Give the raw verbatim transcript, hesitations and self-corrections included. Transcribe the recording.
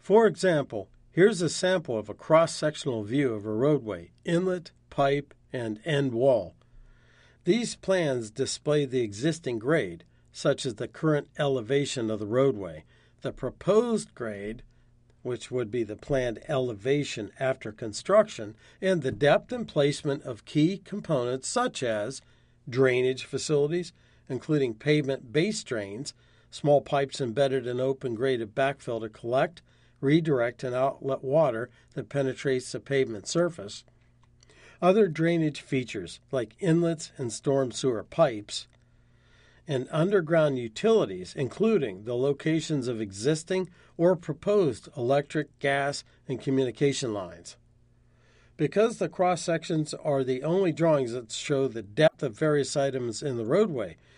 For example, here's a sample of a cross-sectional view of a roadway, inlet, pipe, and end wall. These plans display the existing grade, such as the current elevation of the roadway, the proposed grade, which would be the planned elevation after construction, and the depth and placement of key components such as drainage facilities, including pavement base drains, small pipes embedded in open graded backfill to collect, redirect, and outlet water that penetrates the pavement surface. Other drainage features like inlets and storm sewer pipes, and underground utilities, including the locations of existing or proposed electric, gas, and communication lines. Because the cross-sections are the only drawings that show the depth of various items in the roadway,